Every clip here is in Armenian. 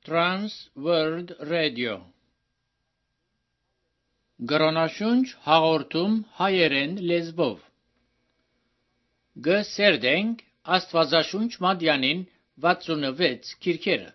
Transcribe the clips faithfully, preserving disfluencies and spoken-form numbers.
Trans World Radio Գրոնաշունչ հաղորդում հայերեն լեզվով Գսերդենք Աստվածաշունչ Մատյանին վաթսունվեց քիրքերը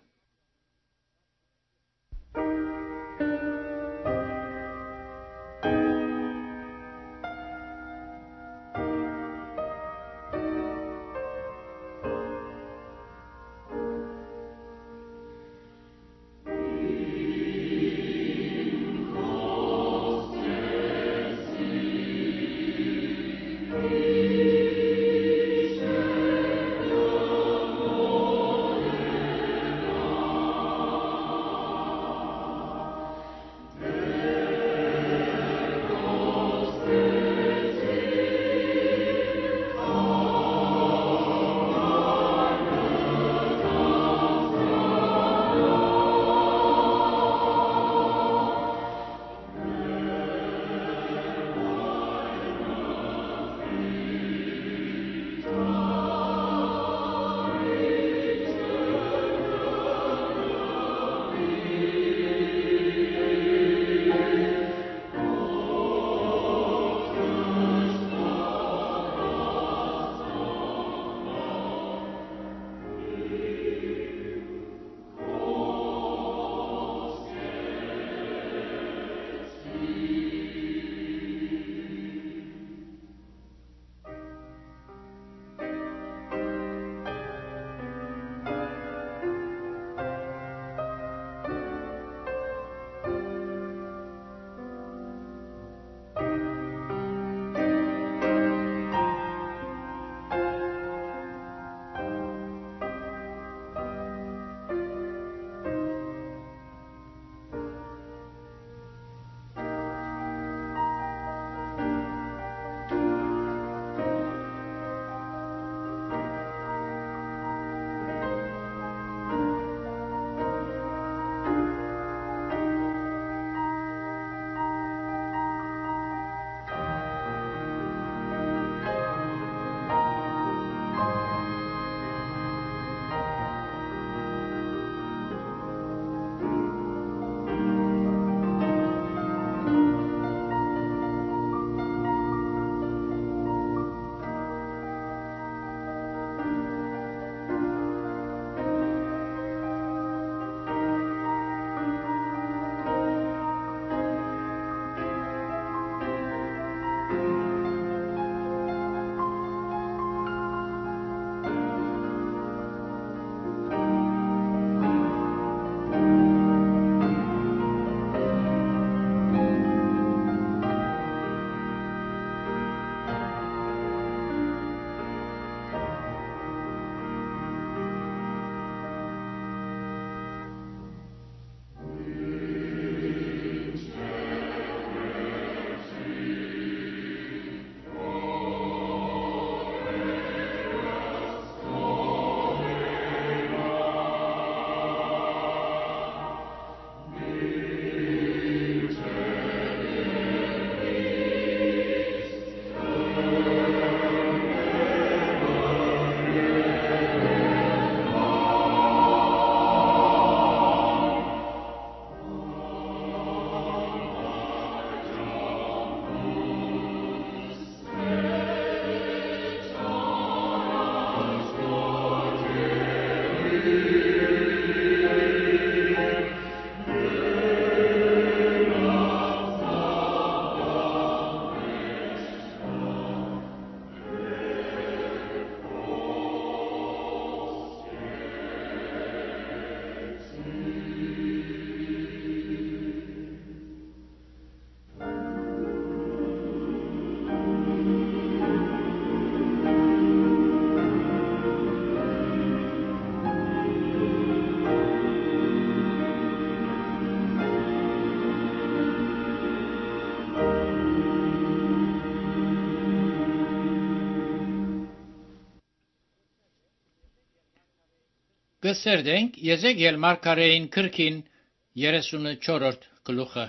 Գսերդենք Եզեկիել մարգարեին քրքին երեսունչորրորդ գլուխը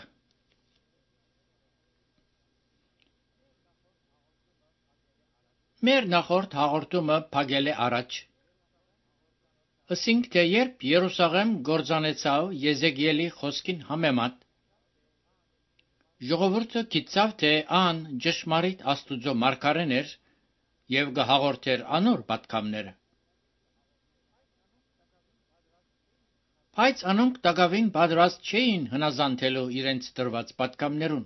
Մեր նախորդ հաղորդումը փակել է առաջ Ասինք թե երբ Երուսաղեմ գործանեցավ Եզեկիելի խոսքին համեմատ, ժողովուրդը գիտավ թե ան ճշմարիտ Աստուծո մարգարեն էր եւ գահաղորդեր անոր պատկամները։ Բայց անոնք տակավին պատրաստ չէին հնազանդելու իրենց տրված պատկամներուն։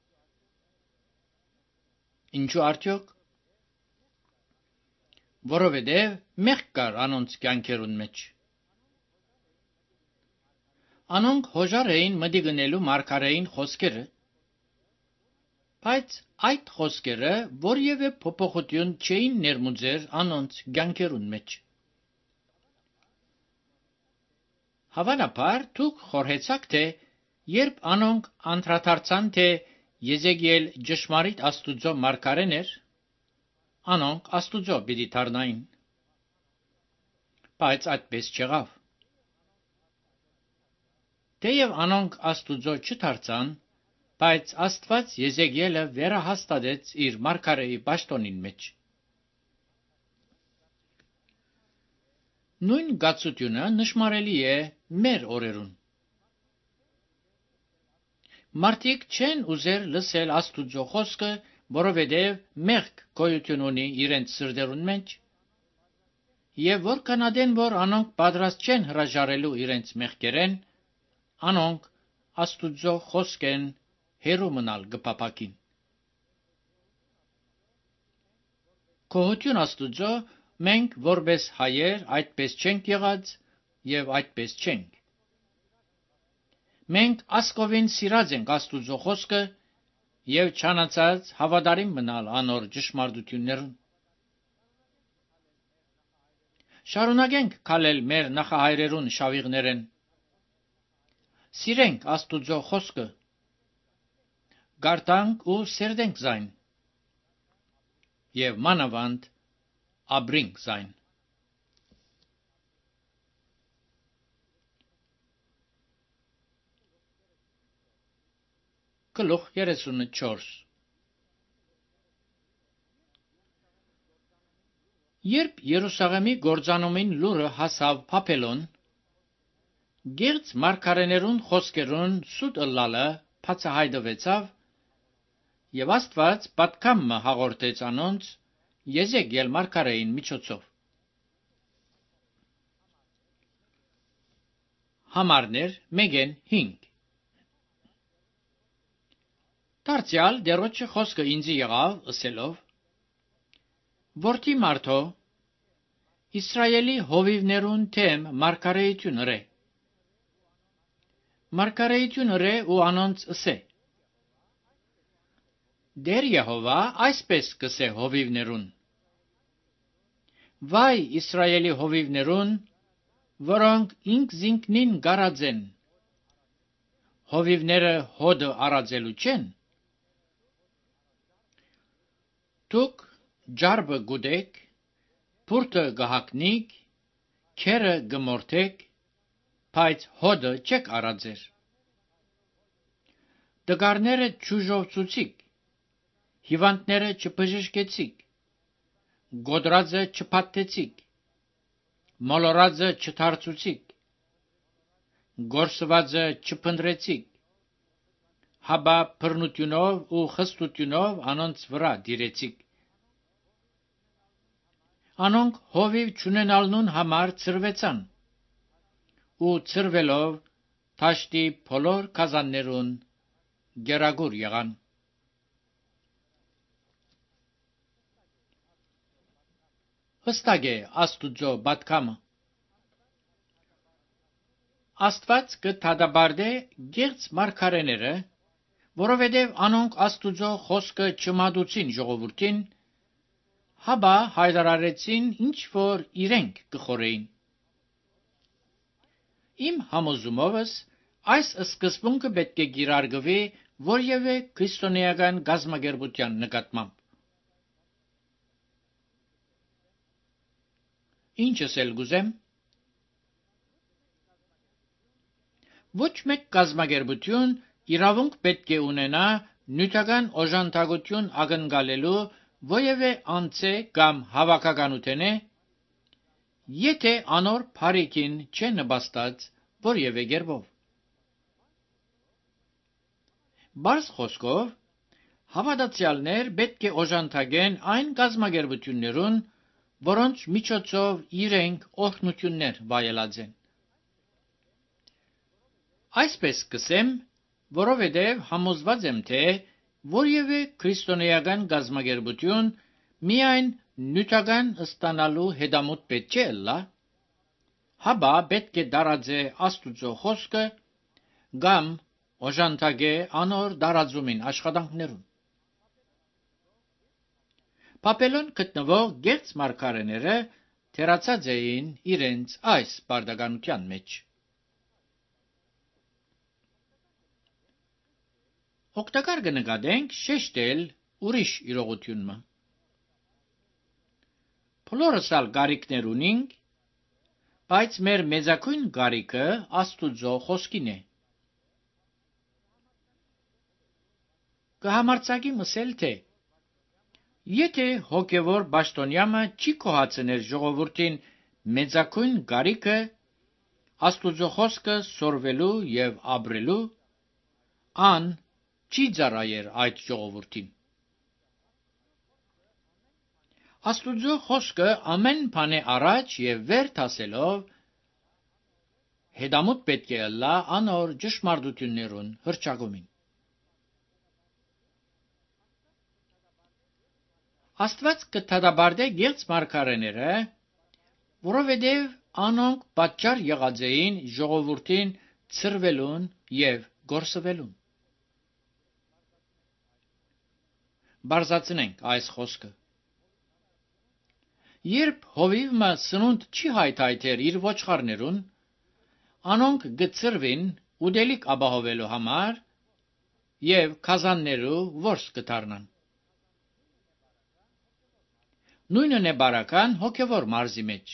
Ինչու արդյոք? Որովհետև մեղք կար անոնց կյանքերուն մեջ։ Անոնք հոժար էին մտի գնելու մարգարեին խոսքերը, բայց այդ խոսքերը որևէ փոփոխություն չէին ներմուծեր անոնց կյանքերուն մեջ։ Հավանաբար դուք խորհեցաք թե երբ անոնք անդրադարձան թե Եզեկիել ճշմարիտ Աստուծո մարգարեն էր, անոնք Աստուծո պիտի դառնային։ Բայց այդպես չեղավ։ Թեև անոնք Աստուծո չդարձան, բայց Աստված Եզեկիելը վերահաստատեց իր մարգարեի պաշտոնին մեջ։ Նույն գացությունը նշմարելի է մեր օրերուն։ Մարդիկ չեն ուզեր լսել Աստուծո խոսքը, որովհետև մեղք գոյություն ունի իրենց սրտերուն մեջ, եւ որքան ադեն որ անոնք պատրաստ չեն հրաժարելու իրենց մեղքերեն, անոնք Աստուծո խոսքեն հերու մնալ գպապակին։ Գոհություն Աստուծո, մենք որպես հայեր այդպես չենք եղած եւ այդպես չենք։ Մենք ասկովին սիրած ենք Աստուծո խոսքը եւ չանացած հավատարիմ մնալ անոր ճշմարտություններուն։ Շարունակենք քալել մեր նախահայրերուն շավիղներեն։ Սիրենք Աստուծո խոսքը, գարտանք ու սերդենք զայն, եւ մանավանդ ապրենք զայն։ Գլուխ երեսունչորս Երբ Երուսաղեմի գործանումին լուրը հասավ Փափելոն, գերց մարգարեներուն խոսքերուն սուտ ըլլալը բացահայտվեցավ, եւ Աստված պատկամը հաղորդեց անոնց Եզեկիել մարգարեին միջոցով։ Համարներ մեկեն հինգ Դարձյալ դերոջը խոսքը ինձի եղավ ըսելով. Որդի մարդո, Իսրայելի հովիվներուն թեմ մարգարեություն ըրե։ Մարգարեություն ըրե ու անոնց ըսե. Դեր Եհովա այսպես կսե հովիվներուն. Վայ Իսրայելի հովիվներուն, որոնք ինքզինքնին գարածեն, հովիվները հոդը արածելու չեն։ Դուք ջարբը գուդեք, բուրդը գահակնիք, քերը գմորթեք, բայց հոդը չեք արածեր։ Դգարները չուժովցուցիք, հիվանդները չբժշկեցիք, գոդրածը չփաթթեցիք, մոլորածը չդարձուցիք, գործվածը չփնտրեցիք, հաբա բռնությունով ու խստությունով անոնց վրա դիրեցիք։ Անոնք հովիվ չունենալնուն համար ծրվեցան, ու ծրվելով թաշտի բոլոր կազաններուն գերագուր եղան։ Հստակ է Աստուծո պատկամը։ Աստված կդադարդե գերց մարգարեները, որովհետև անոնք Աստուծո խոսքը չմատուցին ժողովրդին, հաբա հայտարարեցին ինչ որ իրենք կխորեին։ Իմ համոզումովս այս սկզբունքը պետք է գիրարգվի որևէ քրիստոնեական գազմագերբության նկատմամբ։ Ինչս էլ գուզեմ, ոչ մեկ գազմագերբություն իրավունք պետք է ունենա նյութական օժանդակություն ակնկալելու որևէ անձե կամ հավաքականութենե եթե անոր փարիկին չեն նպաստած որևէ կերպով։ Բարձ խոսքով, հավատացյալներ պետք է օժանդակեն այն կազմակերպություններուն, որոնց միջոցով իրենք օրհնություններ վայելած են։ Այսպես կսեմ, որովհետև համոզված եմ, թե որևէ քրիստոնեական կազմակերպություն միայն նյութական ստանալու հետամուտ պետք չէ լա, հաբա պետք է դարածե Աստուծո խոսքը կամ օժանդակե անոր դարածումին աշխատանքներուն։ Պապելոն գտնվող գեղձ մարգարեները թերացած էին իրենց այս բարդականության մեջ։ Օգտակար կնկատենք շեշտել ուրիշ իրողությունը։ Բոլորս ալ կարիքներ ունենք, բայց մեր մեծակույն կարիքը Աստուծո խոսքին է։ Կհամարձակի մսել, թե եթե հոգևոր պաշտոնյամը չի կոհացներ ժողովրդին մեծակույն կարիքը Աստուծո խոսքը սորվելու եւ ապրելու, ան չի ծառայեր այդ ժողովրդին։ Աստուծո խոսքը ամեն բանի առաջ եւ վերջ ասելով հետամուտ պետք է լա անոր ճշմարտություններուն հրճակումին։ Աստված կդատապարտե գեղձ մարգարեները, որովհետև անոնք պատճառ եղած էին ժողովրդին ցրվելուն եւ գործվելուն։ Բարձրացնենք այս խոսքը։ Երբ հովիվը սնունդ չի հայթայթեր իր ոչխարներուն, անոնք գծրվին ուդելիք ապահովելու համար եւ քազաններու որս կդառնան։ Նույնն է բարական հոգևոր մարզի մեջ։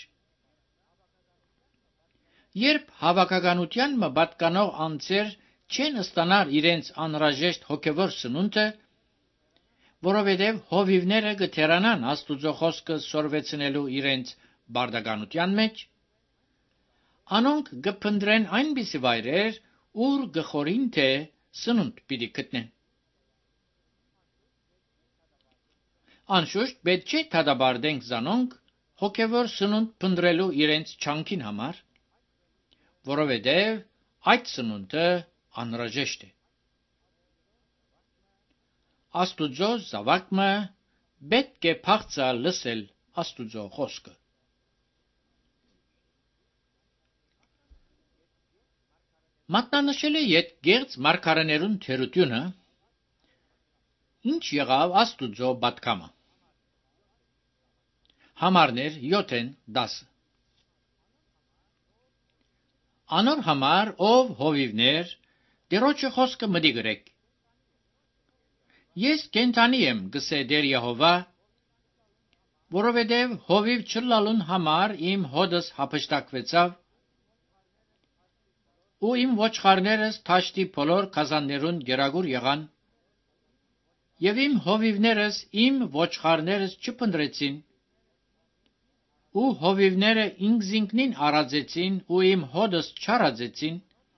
Երբ հավաքականության մը պատկանող անձեր չեն ստանար իրենց անհրաժեշտ հոգևոր սնունդը, որովհետև հովիվները կթերանան Աստուծո խոսքը սորվեցնելու իրենց բարդականության մեջ, անոնք կփնտրեն այնպիսի վայրեր, ուր գխորին թե սնունդ պիտի գտնեն։ Անշուշտ պետք չէ դատապարտենք զանոնք հոգևոր սնունդ փնտրելու իրենց չանքին համար, որովհետև այդ սնունդը անհրաժեշտ է։ Աստուծո զավակը պետք է փախցա լսել Աստուծո խոսքը։ Մատնանշել է յետ գեղձ մարգարեներուն թերությունը, ինչ եղավ Աստուծո պատգամը։ Համարներ յոթեն դասը։ Անոր համար, ով հովիվներ, Տերոջը խոսքը մտի գրեք։ Ես կենթանի եմ, գսե Տեր Եհովա, որովհետև հովիվ չլալուն համար իմ հոդս հափշտակվեցավ, ու իմ ոչխարներս թաշտի բոլոր քազաններուն գերագուր եղան, եւ իմ հովիվներս իմ ոչխարներս չփնտրեցին, ու հովիվները ինքզինքնին արածեցին ու իմ հոդս չարածեցին,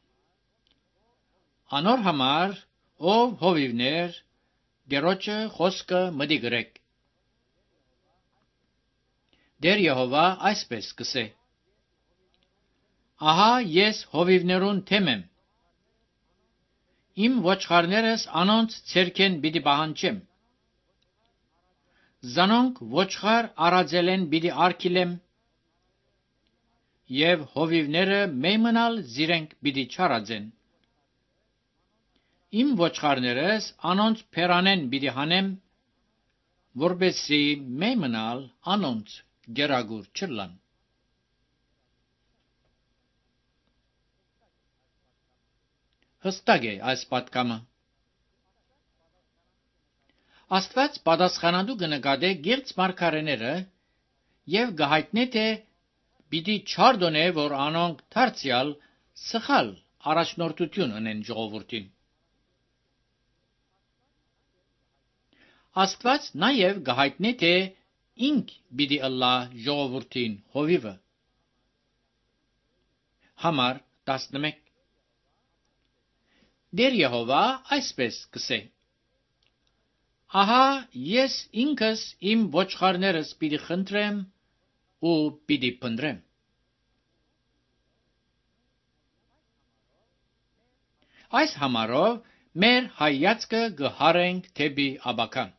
անոր համար, ով հովիվներ, Տերոջը խոսքը մտի գրեք։ Տեր Եհովա այսպես կսե. Ահա ես հովիվներուն թեմ եմ, իմ ոչխարներս անոնց ցերքեն պիտի պահանջեմ, զանոնք ոչխար արածել են պիտի արգիլեմ, եւ հովիվները մեյմնալ զիրենք պիտի չարածեն։ Իմ ոչխարներս անոնց փերանեն պիտի հանեմ, որպեսզի մեյմնալ անոնց գերագուր չլան։ Հստակ է այս պատգամը։ Աստված պատասխանատու կնկատե գեղձ մարգարեները եւ կհայտնե, թե պիտի չարդոնե, որ անոնք դարձյալ սխալ առաջնորդություն ունեն ժողովրդին։ Աստված նաև կհայտնե, թե ինք պիտի ըլլա ժողովրդին հովիվը։ Համար տասնմեկ Դեր Եհովա այսպես կսե. Ահա ես ինքս իմ ոչխարներս պիտի խնդրեմ ու պիտի փնտրեմ։ Այս համարով մեր հայացքը գհարենք թեպի աբական։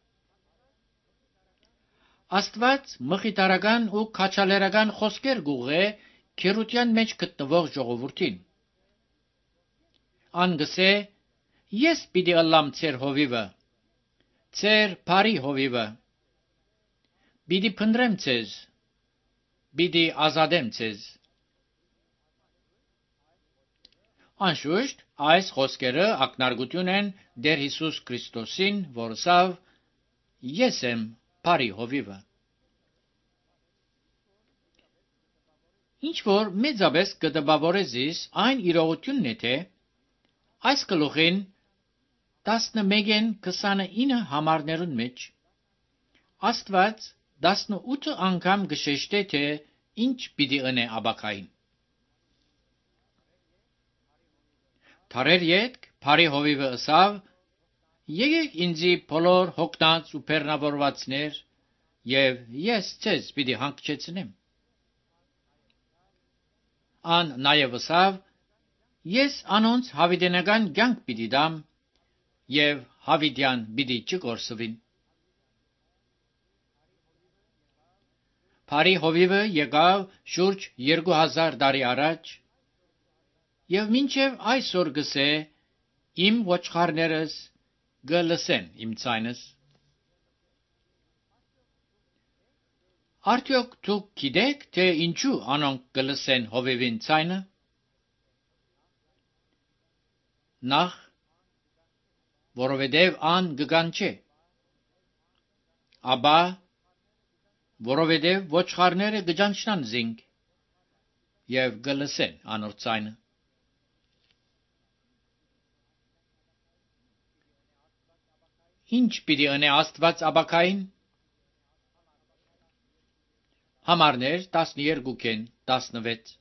Աստված մխիթարական ու քաջալերական խոսքեր գուղե քերության մեջ գտնվող ժողովրդին։ Ան գսե. Ես պիտի ըլլամ ձեր հովիվը, ձեր բարի հովիվը, պիտի փնտրեմ ձեզ, պիտի ազատեմ ձեզ։ Անշուշտ, այս խոսքերը ակնարկություն են Տեր Հիսուս Քրիստոսին, որ ասավ. Ես եմ բարի հովիվը։ Ինչ որ մեծապես կտպավորեզիս այն իրողությունն է, թե այս գլուխին տասնմեկեն քսանինը համարներուն մեջ Աստված տասնութ անգամ գշեշտե թե ինչ պիտի ընե աբակային։ Թարեր ետք բարի հովիվը ասավ. Եկեք ինձի բոլոր հոգնած ու բեռնավորվածներ, եւ ես ձեզ պիտի հանգչեցնեմ։ Ան նաեւ ասավ. Ես անոնց հավիտենական կյանք պիտի դամ, եւ հավիտյան պիտի չկորսվին։ Բարի հովիվը եկավ շուրջ երկու հազար տարի առաջ, եւ մինչեւ այսօր գսե. Իմ ոչխարներս գլսեն իմ ձայնս։ Արդյոք դուք գիտեք, թե ինչու անոնք գլսեն հովիվին ձայնը։ Նախ, որովհետև ան գգանչե, ապա, որովհետև ոչխարները գճանչնան զինք եւ գլսեն անոր ձայնը։ Ինչ պիտի ընե Աստված աբակային։ Համարներ տասներկուքեն տասնվեց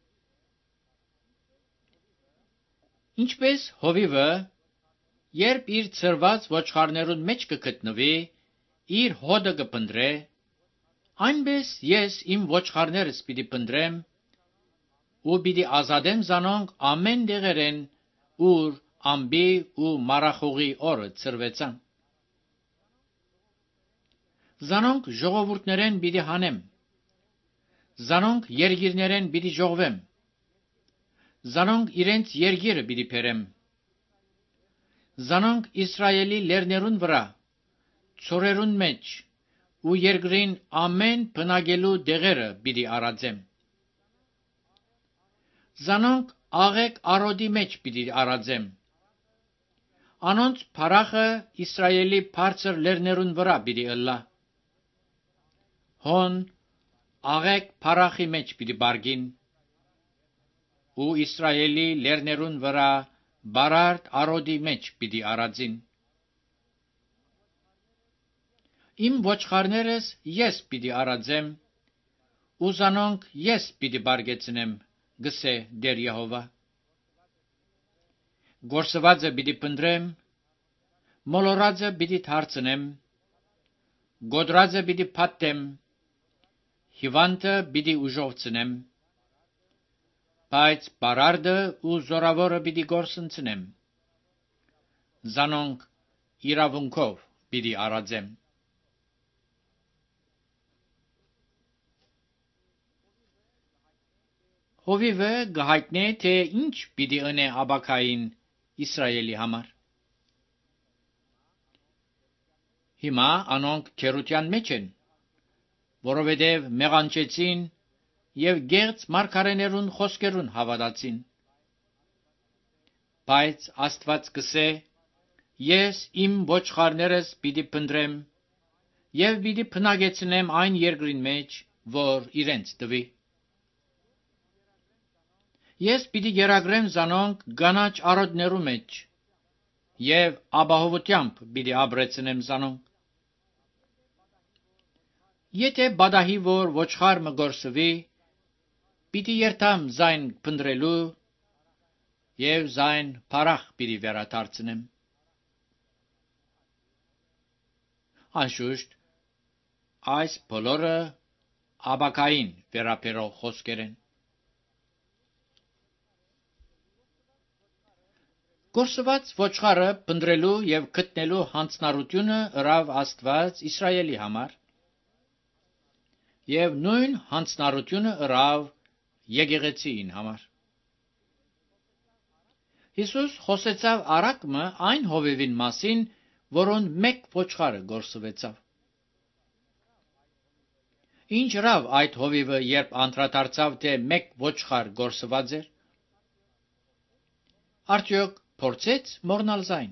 Ինչպես հովիվը, երբ իր ծրված ոչխարներուն մեջ կգտնվի, իր հոդը կփնտրե, այնպես ես իմ ոչխարներս պիտի փնտրեմ ու պիտի ազատեմ զանոնք ամեն դեղերեն, ուր ամբի ու մարախուղի օրը ծրվեցան։ Զանոնք ժողովուրդներեն պիտի հանեմ, զանոնք երգիրներեն պիտի ժողվեմ, զանոնք իրենց երգիրը պիտի բերեմ, զանոնք Իսրայելի լերներուն վրա, ցորերուն մեջ ու երկրին ամեն բնակելու դեղերը պիտի արածեմ, զանոնք աղեկ արոդի մեջ պիտի արածեմ, անոնց փարախը Իսրայելի բարձր լերներուն վրա պիտի ըլլա, հոն աղեկ փարախի մեջ պիտի բարգին, ու Իսրայելի լերներուն վրա բարարդ արոդի մեջ պիտի արածին։ Իմ ոչխարներս ես պիտի արածեմ, ու զանոնք ես պիտի բարգեցնեմ, գսե Տեր Եհովա։ Գործվածը պիտի փնտրեմ, մոլորածը պիտի թարցնեմ, գոդրածը պիտի փաթեմ, հիվանդը պիտի ուժովցնեմ, բայց բարարդը ու զորավորը պիտի գործընծնեմ, զանոնք իրավունքով պիտի արածեմ։ Հովիվը գահիտնե, թե ինչ պիտի ընե աբակային Իսրայելի համար։ Հիմա անոնք քերության մեջ են, որովհետև մեղանչեցին և գեղձ մարգարեներուն խոսքերուն հավատացին։ Բայց Աստված կսե. Ես իմ ոչխարներս պիտի փնտրեմ և պիտի փնագեցնեմ այն երկրին մեջ, որ իրենց տվի։ Ես պիտի գերագրեմ զանոնք գանաչ արոդներու մեջ և ապահովությամբ պիտի ապրեցնեմ զանոնք։ Եթե բադահի որ ոչխար մը գործվի, պիտի երթամ զայն փնտրելու եւ զայն փարախ պիտի վերադարձնեմ։ Անշուշտ, այս բոլորը Աբակային վերապերող խոսքեր են։ Գործված ոչխարը փնտրելու եւ գտնելու հանցնառությունը ըրավ Աստված Իսրայելի համար, եւ նույն հանցնառությունը ըրավ եկեղեցին համար։ Հիսուս խոսեցավ արակմը այն հովիվին մասին, որոն մեկ ոչխարը գործվեցավ։ Ինչ ռավ այդ հովիվը, երբ անդրադարձավ, թե մեկ ոչխար գործված էր։ Արդյոք փորձեց մոռնալ զայն։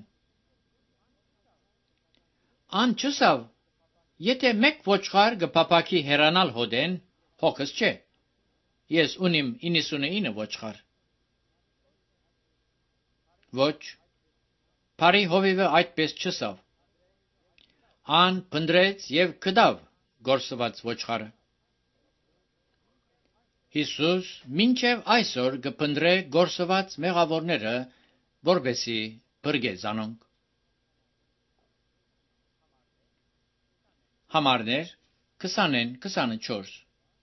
Ան չսավ, եթե մեկ ոչխար գփապակի հեռանալ հոդեն, հոգս չէ։ Ես ունիմ իննսունինը ոչխար։ Ոչ, բարի հովիվը այդպես չսավ։ Ան փնտրեց եւ գտավ գործված ոչխարը։ Հիսուս մինչև այսօր կփնտրե գործված մեղավորները, որպեսզի բրգե զանոնք։ Համարներ քսանեն քսանչորս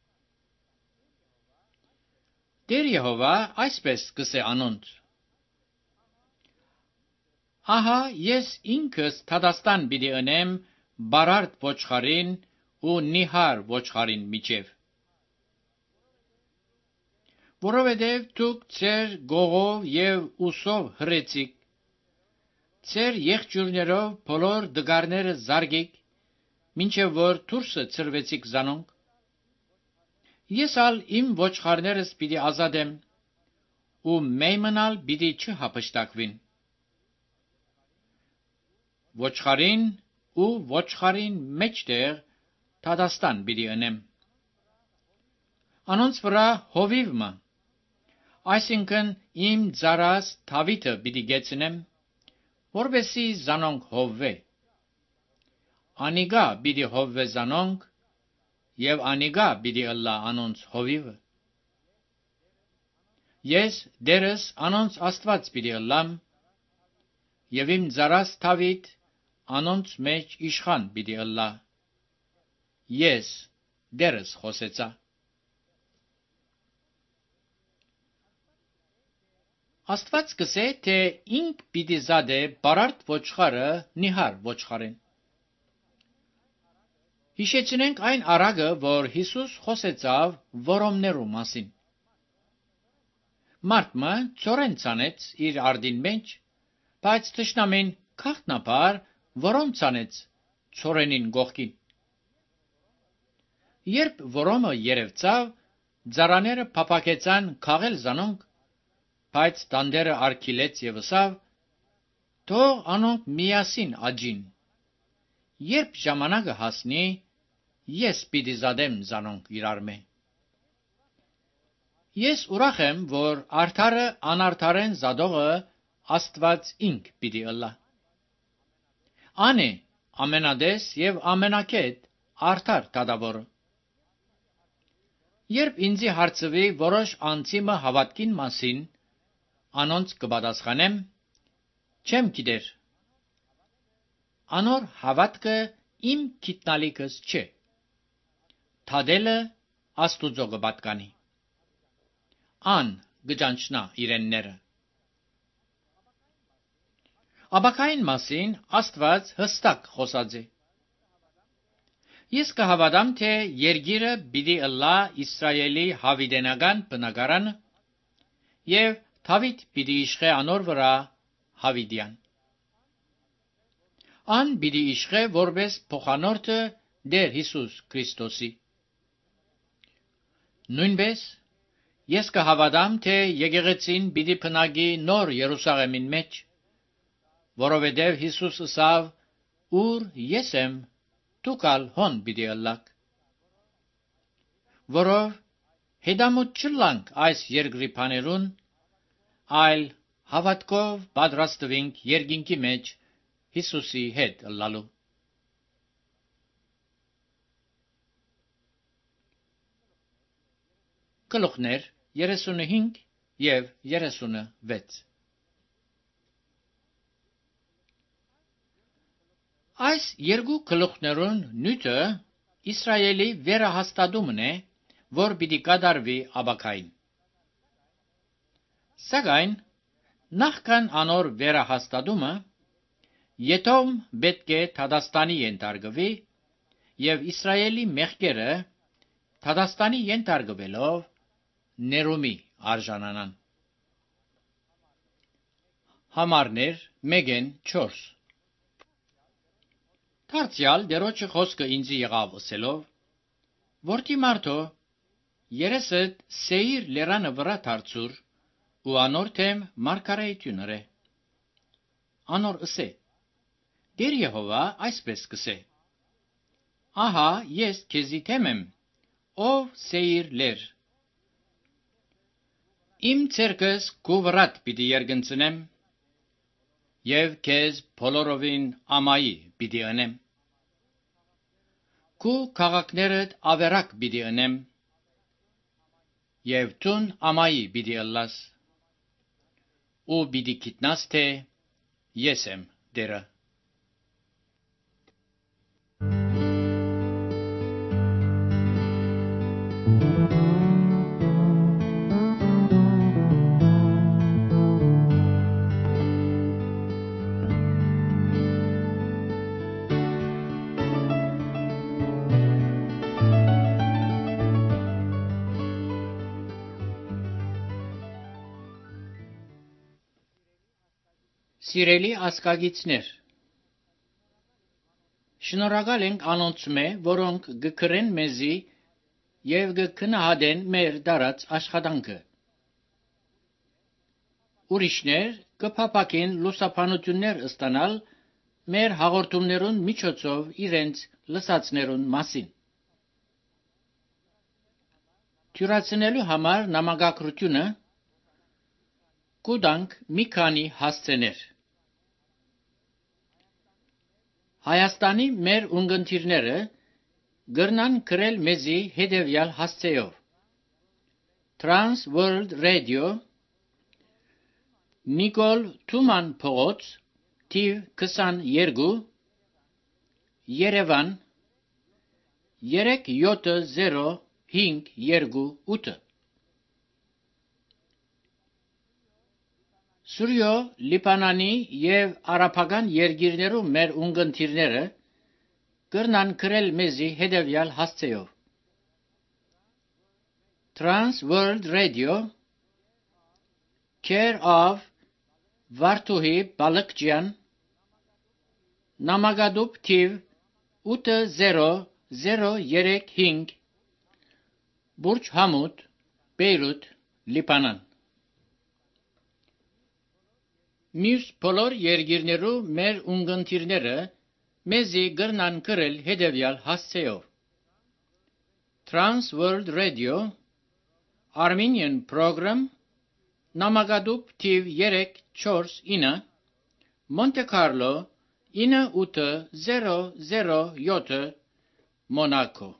Տեր Եհովա այսպես կսե անոնց. Ահա ես ինքս Թադաստան պիտի ընեմ բարարդ ոչխարին ու նիհար ոչխարին միջև, որովհետև դուք ձեր գողով եւ ուսով հրեցիք, ձեր եղջյուրներով բոլոր դգարները զարգեք, մինչև որ դուրսը ծրվեցիք զանոնք։ Ես ալ իմ ոչխարներս պիտի ազատեմ, ու մեյմնալ պիտի չհափշտակվին։ Ոչխարին ու ոչխարին մեջտեղ Թադաստան պիտի ընեմ։ Անոնց վրա հովիվը, այսինքն իմ ծառաս Դավիթը պիտի գեցնեմ, որպեսզի զանոնք հովվե։ Անիգա պիտի հովվե զանոնք, եւ անիգա պիտի ըլլա անոնց հովիվը։ Ես դերս անոնց Աստված պիտի ըլլամ, եւ իմ ծառաս Դավիթ անոնց մեջ իշխան պիտի ըլլա։ Ես դերս խոսեցա։ Աստված կսե, թե ինք պիտի զադե բարարդ ոչխարը նիհար ոչխարին։ Հիշեցնենք այն արագը, որ Հիսուս խոսեցավ որոմներու մասին։ Մարդը ծորեն ցանեց իր արդին մեջ, բայց թշնամին քախտնապար որոմ ցանեց ծորենին գողքին։ Երբ որոմը երևցավ, ծառաները փափակեցան քաղել զանոնք, բայց տանդերը արգիլեց եւ ասավ. թող անոնք միասին աճին, երբ ժամանակը հասնի, ես պիտի զադեմ զանոնք իրարմե։ Ես ուրախ եմ, որ արդարը անարդարեն զադողը Աստված ինք պիտի ըլլա։ Ան է ամենադես եւ ամենակետ արդար դատավորը։ Երբ ինձի հարցվի որոշ անձիմը հավատքին մասին, անոնց կպատասխանեմ. չեմ գիտեր։ Անոր հավատքը իմ գիտնալիքս չէ։ Թադելը Աստուծո կպատկանի։ Ան գճանչնա իրենները։ Աբակային մասին Աստված հստակ խոսած է։ Ես կհավատամ, թե երկիրը պիտի ըլլա Իսրայելի հավիտենական բնակարանը, եւ Դավիթ պիտի իշխե անոր վրա հավիտյան։ Ան պիտի իշխե որպես փոխանորդը Տեր Հիսուս Քրիստոսի։ Նույնպես ես կհավատամ, թե եկեղեցին պիտի բնակի նոր Երուսաղեմին մեջ, որովհետև Հիսուս ասավ. ուր ես եմ, դուք ալ հոն պիտի ըլլաք։ Որով հետամուտ չլանք այս երկրի բաներուն, այլ հավատքով պատրաստվենք երկինքի մեջ Հիսուսի հետ ըլլալու։ գլուխներ երեսունհինգ եւ երեսունվեց։ Այս երկու գլուխներուն նյութը Իսրայելի վերահաստատումն է, որ պիտի կատարվի ապակային։ Սակայն նախքան անոր վերահաստատումը Եթոմ պետք է Թադաստանի ենթարկվի եւ Իսրայելի մեղքերը Թադաստանի ենթարկվելով ներումի արժանանան։ Համարներ մեկեն չորս Դարձյալ դերոջը խոսքը ինձի եղավ ըսելով. Որդի մարդո, երեսդ Սեիր լերանը վրա դարձուր ու անոր թեմ մարգարեություն հրե։ Անոր ըսե. Տեր Եհովա այսպես կսե. Ահա ես քեզի թեմ եմ, ով Սեիր լեր։ Իմ ցերկս քու վրատ պիտի երգնցնեմ, եւ քեզ բոլորովին ամայի պիտի անեմ։ Քու քաղաքներդ ավերակ պիտի անեմ, եւ տուն ամայի պիտի ըլլաս, ու պիտի գիտնաս թե ես եմ դերը։ Սիրելի ասկագիցներ, շնորհակալ ենք անոնցմե, որոնք գկրեն մեզի եւ գքնահատեն մեր դարած աշխատանքը։ Ուրիշներ կփապակեն լուսապանություններ ստանալ մեր հաղորդումներուն միջոցով իրենց լսածներուն մասին։ Թյուրացնելու համար նամակագրությունը կուտանք մի քանի հասցեներ։ Հայաստանի մեր ունգընտիրները գրնան գրել մեզի հետևյալ հասցեով. Trans World Radio, Նիկոլ Թուման փողոց, թիվ քսաներկու, Երևան, երեք յոթ զիրո հինգ երկու ութ։ Սուրյո Լիբանանի եւ արաբական երկիրներու մեր ունգընտիրները կրնան գրել մեզի հետևյալ հասցեով. Trans World Radio, Care of Վարդուհի Բալկջյան, Նամակադուբ թիվ ութ զիրո զիրո երեք հինգ, Բուրջ Համուդ, Բեյրութ, Լիբանան։ Մյուս բոլոր երկիրներու մեր ունգընտիրները մեզի գրնան գրել հետևյալ հասցեով. Trans World Radio, Armenian Program, Նամակադուբ թիվ երեք չորս ինը, Monte Carlo ինը ութ զիրո զիրո յոթ, Monaco։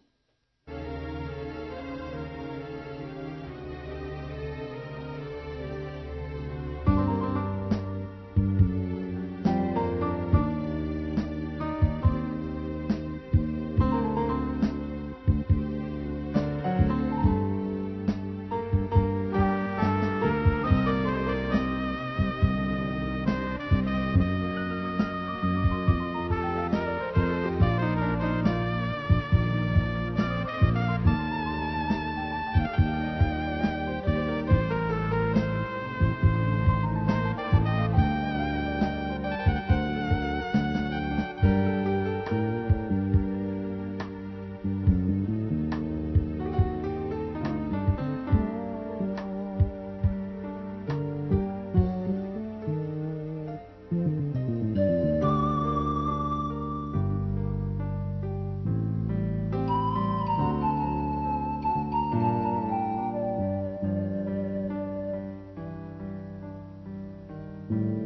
you.